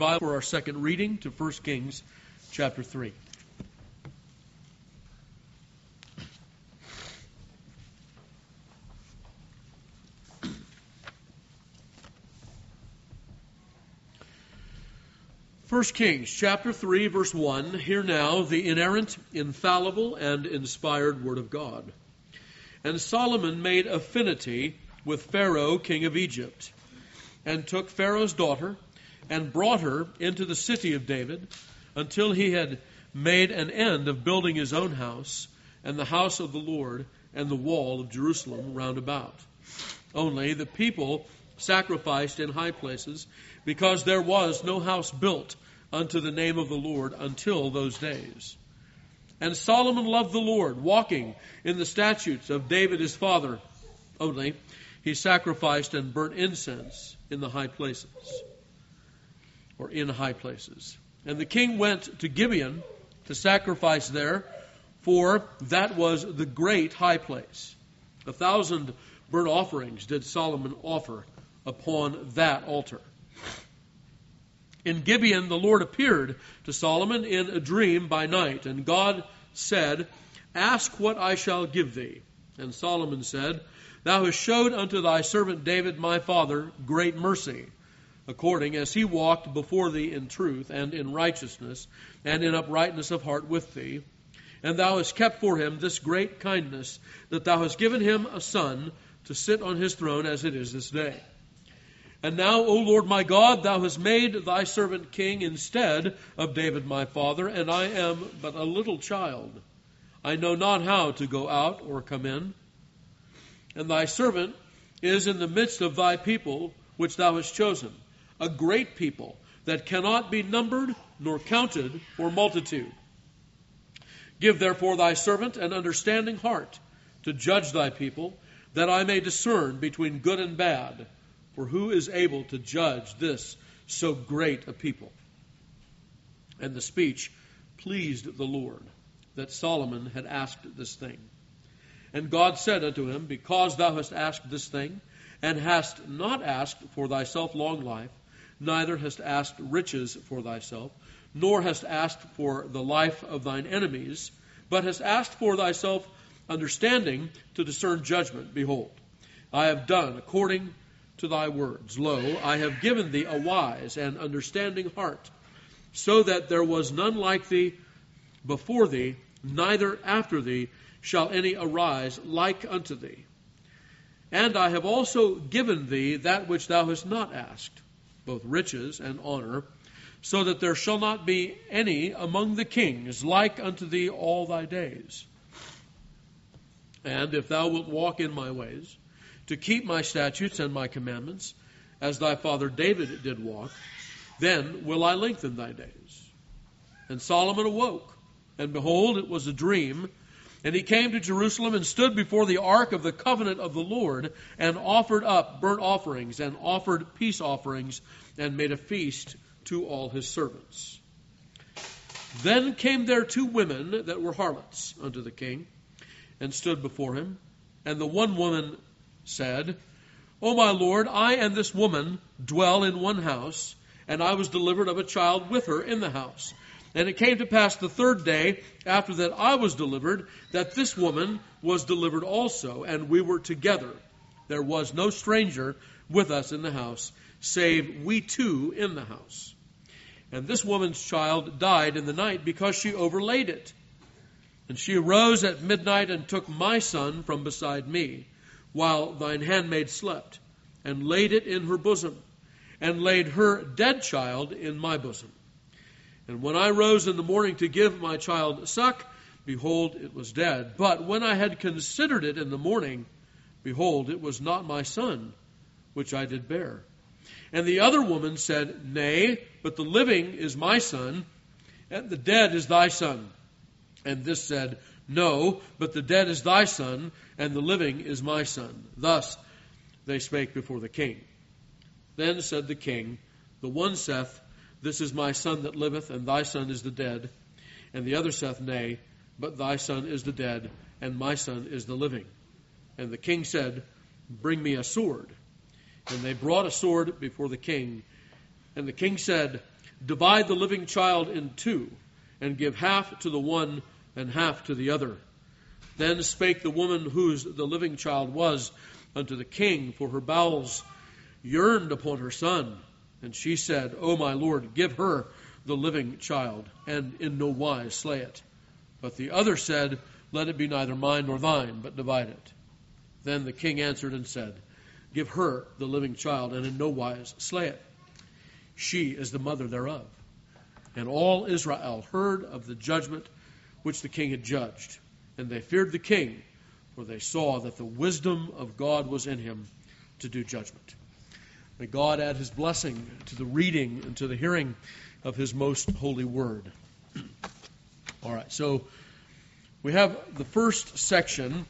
Bible for our second reading to 1 Kings chapter 3. First Kings chapter 3, verse 1. Hear now the inerrant, infallible, and inspired word of God. And Solomon made affinity with Pharaoh, king of Egypt, and took Pharaoh's daughter, and brought her into the city of David, until he had made an end of building his own house, and the house of the Lord, and the wall of Jerusalem round about. Only the people sacrificed in high places, because there was no house built unto the name of the Lord until those days. And Solomon loved the Lord, walking in the statutes of David his father. Only he sacrificed and burnt incense in the high places, or in high places. And the king went to Gibeon to sacrifice there, for that was the great high place. 1,000 burnt offerings did Solomon offer upon that altar. In Gibeon the Lord appeared to Solomon in a dream by night, and God said, Ask what I shall give thee. And Solomon said, Thou hast showed unto thy servant David my father great mercy, according as he walked before thee in truth and in righteousness and in uprightness of heart with thee. And thou hast kept for him this great kindness, that thou hast given him a son to sit on his throne as it is this day. And now, O Lord my God, thou hast made thy servant king instead of David my father, and I am but a little child. I know not how to go out or come in. And thy servant is in the midst of thy people, which thou hast chosen, a great people that cannot be numbered nor counted for multitude. Give therefore thy servant an understanding heart to judge thy people, that I may discern between good and bad. For who is able to judge this so great a people? And the speech pleased the Lord, that Solomon had asked this thing. And God said unto him, Because thou hast asked this thing, and hast not asked for thyself long life, neither hast asked riches for thyself, nor hast asked for the life of thine enemies, but hast asked for thyself understanding to discern judgment, behold, I have done according to thy words. Lo, I have given thee a wise and understanding heart, so that there was none like thee before thee, neither after thee shall any arise like unto thee. And I have also given thee that which thou hast not asked, both riches and honor, so that there shall not be any among the kings like unto thee all thy days. And if thou wilt walk in my ways, to keep my statutes and my commandments, as thy father David did walk, then will I lengthen thy days. And Solomon awoke, and behold, it was a dream. And he came to Jerusalem and stood before the ark of the covenant of the Lord, and offered up burnt offerings, and offered peace offerings, and made a feast to all his servants. Then came there 2 women that were harlots unto the king, and stood before him. And the one woman said, O my Lord, I and this woman dwell in one house, and I was delivered of a child with her in the house. And it came to pass the 3rd day after that I was delivered, that this woman was delivered also, and we were together. There was no stranger with us in the house, save we 2 in the house. And this woman's child died in the night, because she overlaid it. And she arose at midnight and took my son from beside me, while thine handmaid slept, and laid it in her bosom, and laid her dead child in my bosom. And when I rose in the morning to give my child suck, behold, it was dead. But when I had considered it in the morning, behold, it was not my son, which I did bear. And the other woman said, Nay, but the living is my son, and the dead is thy son. And this said, No, but the dead is thy son, and the living is my son. Thus they spake before the king. Then said the king, The one saith, This is my son that liveth, and thy son is the dead. And the other saith, Nay, but thy son is the dead, and my son is the living. And the king said, Bring me a sword. And they brought a sword before the king. And the king said, divide the living child in two, and give half to the one and half to the other. Then spake the woman whose the living child was unto the king, for her bowels yearned upon her son. And she said, O my lord, give her the living child, and in no wise slay it. But the other said, Let it be neither mine nor thine, but divide it. Then the king answered and said, Give her the living child, and in no wise slay it. She is the mother thereof. And all Israel heard of the judgment which the king had judged. And they feared the king, for they saw that the wisdom of God was in him to do judgment. May God add his blessing to the reading and to the hearing of his most holy word. All right, so we have the first section.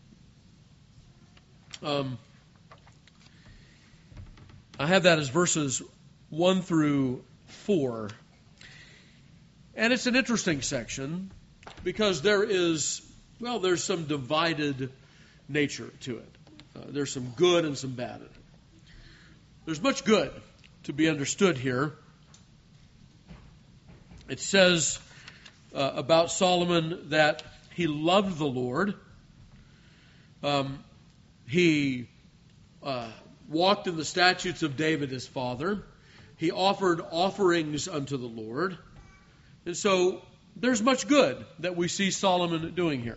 I have that as verses 1 through 4. And it's an interesting section because there's some divided nature to it. There's some good and some bad in it. There's much good to be understood here. It says about Solomon that he loved the Lord. He walked in the statutes of David his father. He offered offerings unto the Lord. And so there's much good that we see Solomon doing here.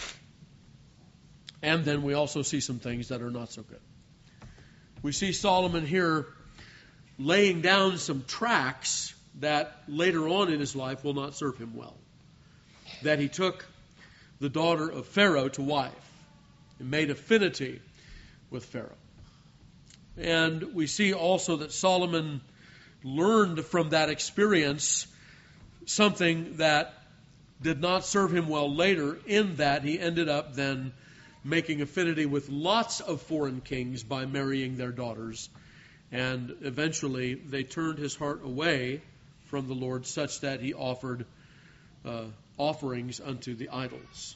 And then we also see some things that are not so good. We see Solomon here laying down some tracks that later on in his life will not serve him well. That he took the daughter of Pharaoh to wife and made affinity with Pharaoh. And we see also that Solomon learned from that experience something that did not serve him well later, in that he ended up then making affinity with lots of foreign kings by marrying their daughters. And eventually they turned his heart away from the Lord such that he offered offerings unto the idols.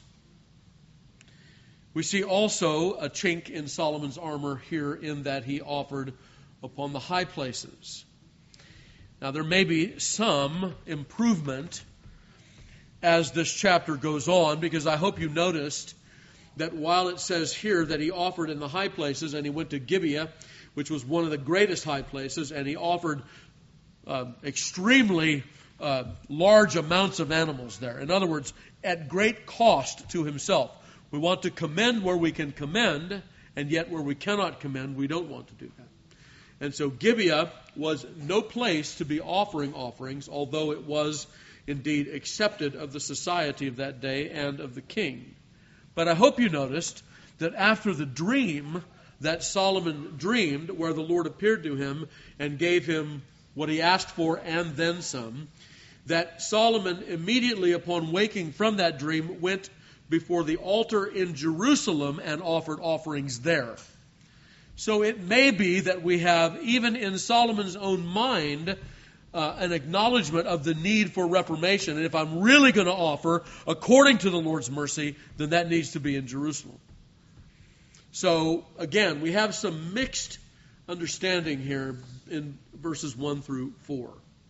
We see also a chink in Solomon's armor here in that he offered upon the high places. Now there may be some improvement as this chapter goes on, because I hope you noticed that while it says here that he offered in the high places, and he went to Gibeah, which was one of the greatest high places, and he offered extremely large amounts of animals there. In other words, at great cost to himself. We want to commend where we can commend, and yet where we cannot commend, we don't want to do that. And so Gibeah was no place to be offering offerings, although it was indeed accepted of the society of that day and of the king. But I hope you noticed that after the dream that Solomon dreamed, where the Lord appeared to him and gave him what he asked for and then some, that Solomon immediately upon waking from that dream went before the altar in Jerusalem and offered offerings there. So it may be that we have, even in Solomon's own mind, an acknowledgement of the need for reformation. And if I'm really going to offer according to the Lord's mercy, then that needs to be in Jerusalem. So again, we have some mixed understanding here in verses 1 through 4.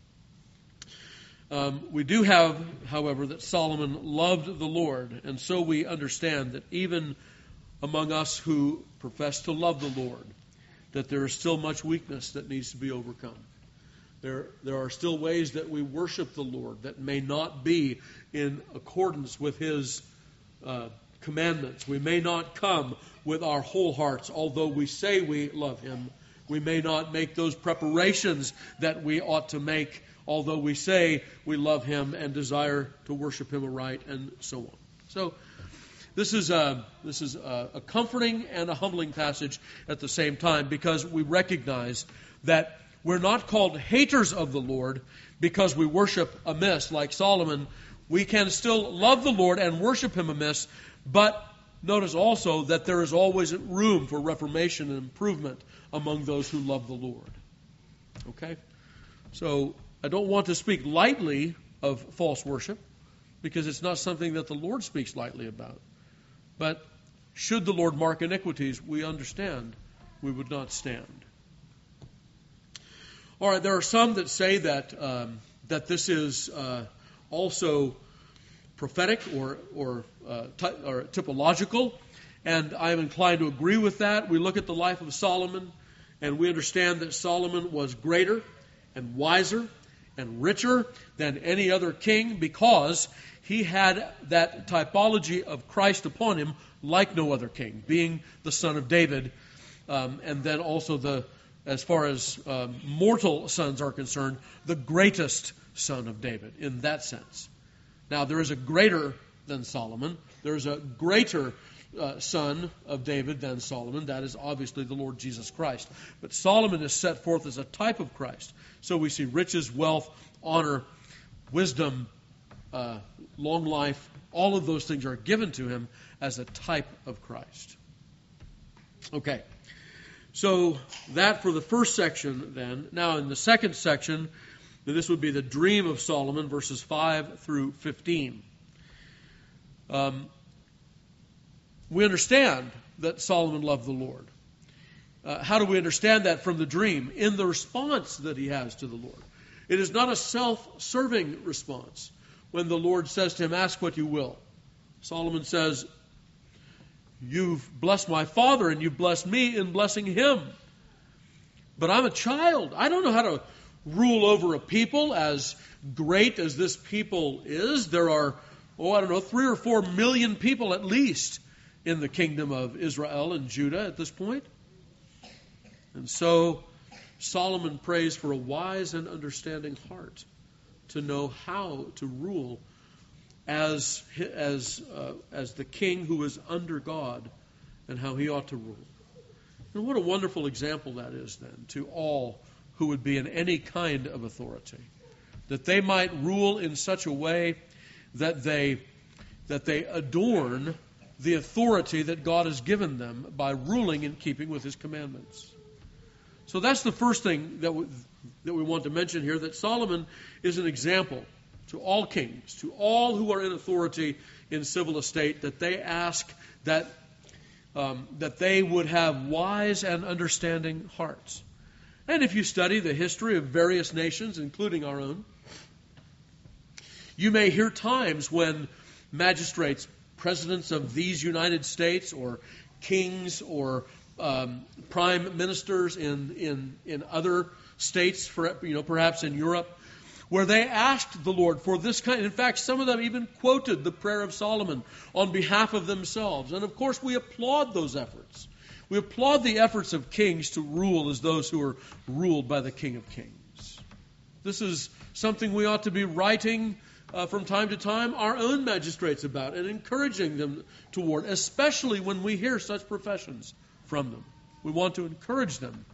We do have, however, that Solomon loved the Lord, and so we understand that even among us who profess to love the Lord, that there is still much weakness that needs to be overcome. There are still ways that we worship the Lord that may not be in accordance with His commandments. We may not come with our whole hearts, although we say we love Him. We may not make those preparations that we ought to make, although we say we love Him and desire to worship Him aright, and so on. So this is a comforting and a humbling passage at the same time, because we recognize that we're not called haters of the Lord because we worship amiss like Solomon. We can still love the Lord and worship Him amiss, but notice also that there is always room for reformation and improvement among those who love the Lord. Okay? So I don't want to speak lightly of false worship, because it's not something that the Lord speaks lightly about. But should the Lord mark iniquities, we understand we would not stand. All right, there are some that say that that this is also prophetic or typological, and I am inclined to agree with that. We look at the life of Solomon, and we understand that Solomon was greater and wiser and richer than any other king because he had that typology of Christ upon him like no other king, being the son of David, and then also as far as mortal sons are concerned, the greatest son of David in that sense. Now, there is a greater than Solomon. There is a greater son of David than Solomon. That is obviously the Lord Jesus Christ. But Solomon is set forth as a type of Christ. So we see riches, wealth, honor, wisdom, long life. All of those things are given to him as a type of Christ. Okay. So that for the first section then. Now in the second section, this would be the dream of Solomon, verses 5 through 15. We understand that Solomon loved the Lord. How do we understand that from the dream? In the response that he has to the Lord. It is not a self-serving response. When the Lord says to him, ask what you will. Solomon says, you've blessed my father and you've blessed me in blessing him. But I'm a child. I don't know how to rule over a people as great as this people is. There are, 3 or 4 million people at least in the kingdom of Israel and Judah at this point. And so Solomon prays for a wise and understanding heart to know how to rule as the king who is under God and how he ought to rule. And what a wonderful example that is then to all who would be in any kind of authority, that they might rule in such a way that they adorn the authority that God has given them by ruling in keeping with his commandments. So that's the first thing that we want to mention here, that Solomon is an example to all kings, to all who are in authority in civil estate, that they ask that they would have wise and understanding hearts. And if you study the history of various nations, including our own, you may hear times when magistrates, presidents of these United States, or kings, or prime ministers in other states, perhaps in Europe, where they asked the Lord for this kind. In fact, some of them even quoted the prayer of Solomon on behalf of themselves. And of course, we applaud those efforts. We applaud the efforts of kings to rule as those who are ruled by the King of Kings. This is something we ought to be writing from time to time our own magistrates about and encouraging them toward, especially when we hear such professions from them. We want to encourage them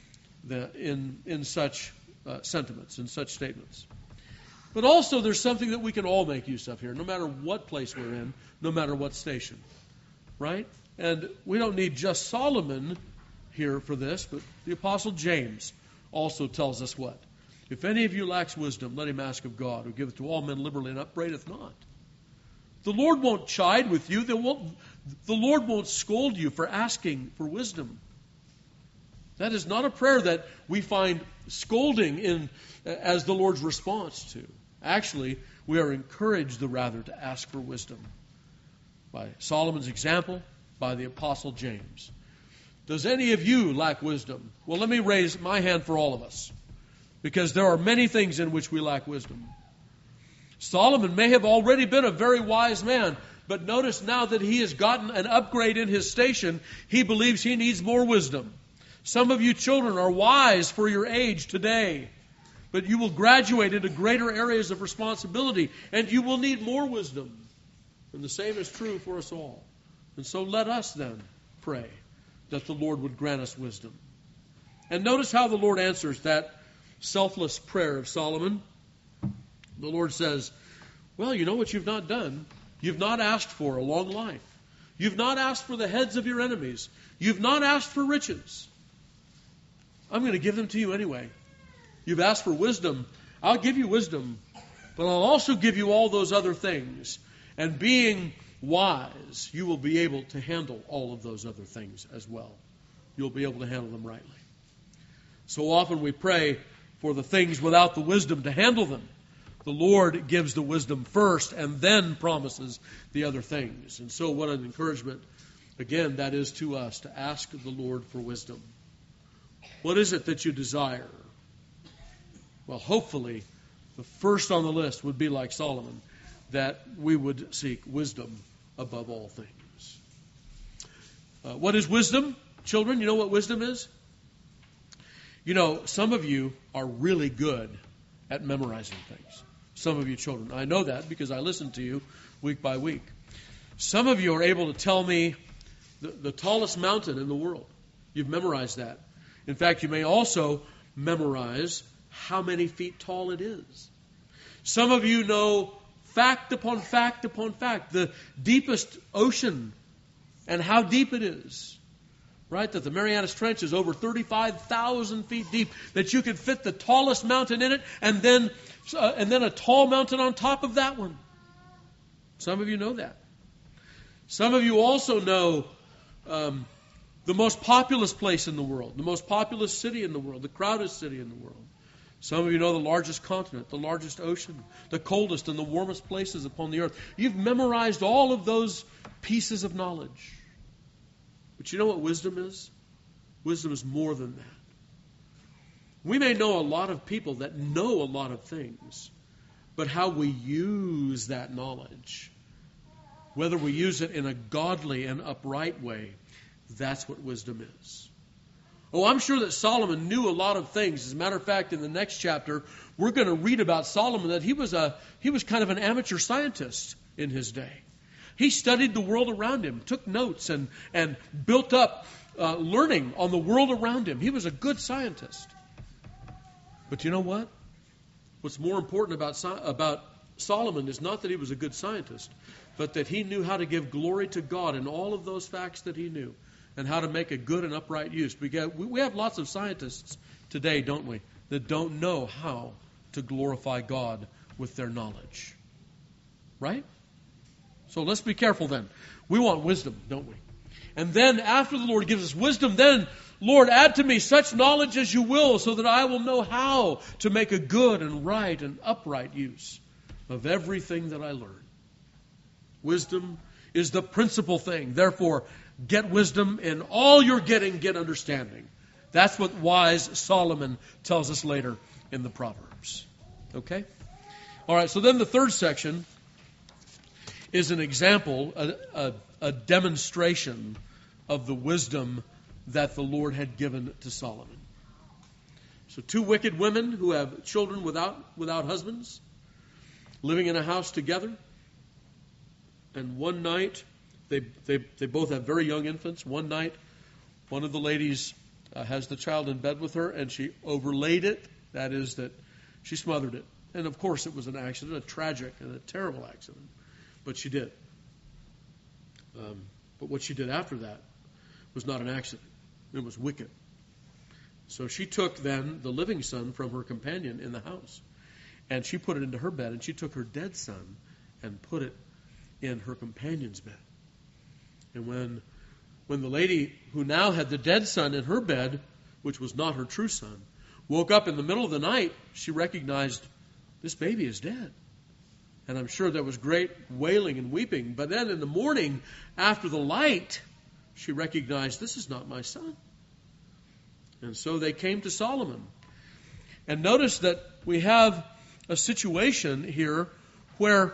in such sentiments, in such statements. But also there's something that we can all make use of here, no matter what place we're in, no matter what station. Right? And we don't need just Solomon here for this, but the Apostle James also tells us what? If any of you lacks wisdom, let him ask of God, who giveth to all men liberally and upbraideth not. The Lord won't chide with you. The Lord won't scold you for asking for wisdom. That is not a prayer that we find scolding as the Lord's response to. Actually, we are encouraged rather to ask for wisdom. By Solomon's example, by the Apostle James. Does any of you lack wisdom? Well, let me raise my hand for all of us, because there are many things in which we lack wisdom. Solomon may have already been a very wise man, but notice now that he has gotten an upgrade in his station, he believes he needs more wisdom. Some of you children are wise for your age today, but you will graduate into greater areas of responsibility, and you will need more wisdom. And the same is true for us all. And so let us then pray that the Lord would grant us wisdom. And notice how the Lord answers that selfless prayer of Solomon. The Lord says, well, you know what you've not done? You've not asked for a long life. You've not asked for the heads of your enemies. You've not asked for riches. I'm going to give them to you anyway. You've asked for wisdom. I'll give you wisdom, but I'll also give you all those other things. And being wise, you will be able to handle all of those other things as well. You'll be able to handle them rightly. So often we pray for the things without the wisdom to handle them. The Lord gives the wisdom first and then promises the other things. And so what an encouragement, again, that is to us, to ask the Lord for wisdom. What is it that you desire? Well, hopefully, the first on the list would be like Solomon, that we would seek wisdom above all things. What is wisdom? Children, you know what wisdom is? You know, some of you are really good at memorizing things. Some of you children. I know that because I listen to you week by week. Some of you are able to tell me the tallest mountain in the world. You've memorized that. In fact, you may also memorize how many feet tall it is. Some of you know fact upon fact upon fact, the deepest ocean and how deep it is. Right? That the Marianas Trench is over 35,000 feet deep, that you could fit the tallest mountain in it and then a tall mountain on top of that one. Some of you know that. Some of you also know the most populous place in the world, the most populous city in the world, the crowded city in the world. Some of you know the largest continent, the largest ocean, the coldest and the warmest places upon the earth. You've memorized all of those pieces of knowledge. But you know what wisdom is? Wisdom is more than that. We may know a lot of people that know a lot of things, but how we use that knowledge, whether we use it in a godly and upright way, that's what wisdom is. Oh, I'm sure that Solomon knew a lot of things. As a matter of fact, in the next chapter, we're going to read about Solomon, that he was kind of an amateur scientist in his day. He studied the world around him, took notes, and built up learning on the world around him. He was a good scientist. But you know what? What's more important about Solomon is not that he was a good scientist, but that he knew how to give glory to God in all of those facts that he knew, and how to make a good and upright use. Because we have lots of scientists today, don't we, that don't know how to glorify God with their knowledge. Right? So let's be careful then. We want wisdom, don't we? And then after the Lord gives us wisdom, then, Lord, add to me such knowledge as you will, so that I will know how to make a good and right and upright use of everything that I learn. Wisdom is the principal thing. Therefore, get wisdom. In all you're getting, get understanding. That's what wise Solomon tells us later in the Proverbs. Okay? All right, so then the third section is an example, a demonstration of the wisdom that the Lord had given to Solomon. So 2 wicked women who have children without husbands, living in a house together. And one night, they both have very young infants. One night, one of the ladies has the child in bed with her, and she overlaid it. That is, that she smothered it. And of course, it was an accident, a tragic and a terrible accident. But she did. But what she did after that was not an accident. It was wicked. So she took then the living son from her companion in the house, and she put it into her bed, and she took her dead son and put it in her companion's bed. And when the lady who now had the dead son in her bed, which was not her true son, woke up in the middle of the night, she recognized this baby is dead. And I'm sure there was great wailing and weeping. But then in the morning, after the light, she recognized, this is not my son. And so they came to Solomon. And notice that we have a situation here where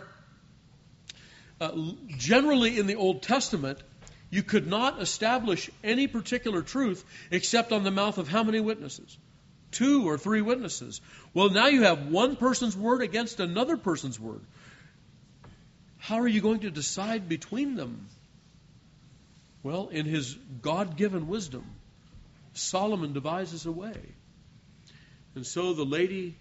generally in the Old Testament, you could not establish any particular truth except on the mouth of how many witnesses? 2 or 3 witnesses. Well, now you have one person's word against another person's word. How are you going to decide between them? Well, in his God-given wisdom, Solomon devises a way. And so the lady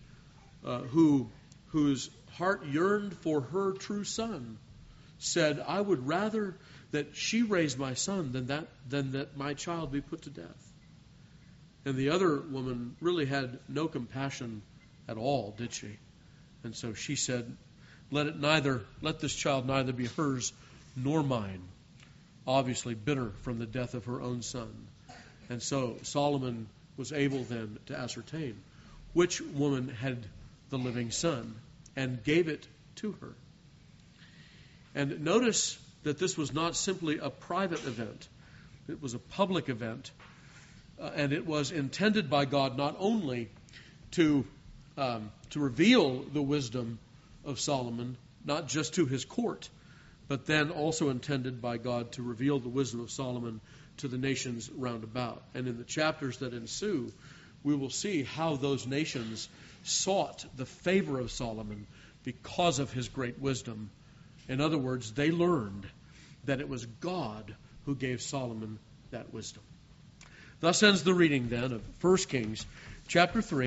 whose heart yearned for her true son said, I would rather that she raise my son than that my child be put to death. And the other woman really had no compassion at all, did she? And so she said, let this child neither be hers nor mine. Obviously bitter from the death of her own son. And so Solomon was able then to ascertain which woman had the living son, and gave it to her. And notice that this was not simply a private event. It was a public event. And it was intended by God not only to reveal the wisdom of Solomon, not just to his court, but then also intended by God to reveal the wisdom of Solomon to the nations round about. And in the chapters that ensue, we will see how those nations sought the favor of Solomon because of his great wisdom. In other words, they learned that it was God who gave Solomon that wisdom. Thus ends the reading then of 1 Kings chapter 3.